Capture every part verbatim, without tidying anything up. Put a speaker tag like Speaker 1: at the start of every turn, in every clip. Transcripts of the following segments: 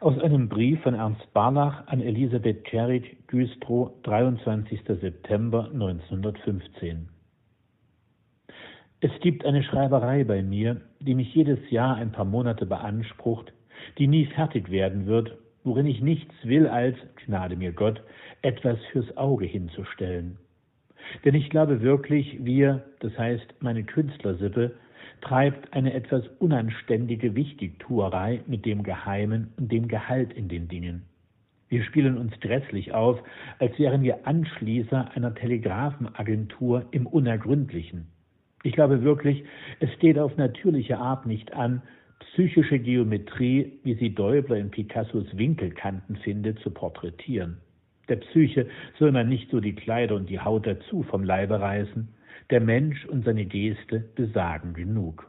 Speaker 1: Aus einem Brief von Ernst Barlach an Elisabeth Cerit, Güstrow, dreiundzwanzigster September neunzehnhundertfünfzehn. Es gibt eine Schreiberei bei mir, die mich jedes Jahr ein paar Monate beansprucht, die nie fertig werden wird, worin ich nichts will als, Gnade mir Gott, etwas fürs Auge hinzustellen. Denn ich glaube wirklich, wir, das heißt meine Künstlersippe, treibt eine etwas unanständige Wichtigtuerei mit dem Geheimen und dem Gehalt in den Dingen. Wir spielen uns grässlich auf, als wären wir Anschließer einer Telegrafenagentur im Unergründlichen. Ich glaube wirklich, es steht auf natürliche Art nicht an, psychische Geometrie, wie sie Däubler in Picassos Winkelkanten findet, zu porträtieren. Der Psyche soll man nicht so die Kleider und die Haut dazu vom Leibe reißen, der Mensch und seine Geste besagen genug.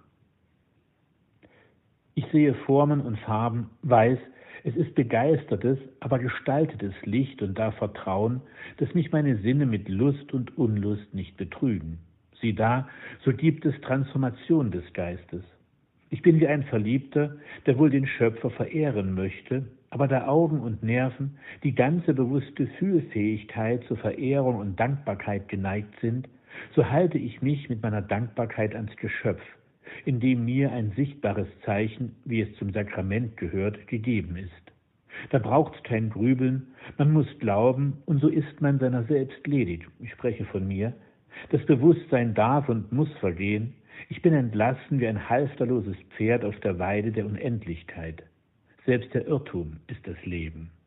Speaker 1: Ich sehe Formen und Farben, weiß, es ist begeistertes, aber gestaltetes Licht und darf vertrauen, dass mich meine Sinne mit Lust und Unlust nicht betrügen. Sieh da, so gibt es Transformation des Geistes. Ich bin wie ein Verliebter, der wohl den Schöpfer verehren möchte, aber da Augen und Nerven, die ganze bewusste Fühlfähigkeit zur Verehrung und Dankbarkeit geneigt sind, so halte ich mich mit meiner Dankbarkeit ans Geschöpf, indem mir ein sichtbares Zeichen, wie es zum Sakrament gehört, gegeben ist. Da braucht's kein Grübeln, man muss glauben, und so ist man seiner selbst ledig. Ich spreche von mir. Das Bewusstsein darf und muss vergehen. Ich bin entlassen wie ein halfterloses Pferd auf der Weide der Unendlichkeit. Selbst der Irrtum ist das Leben.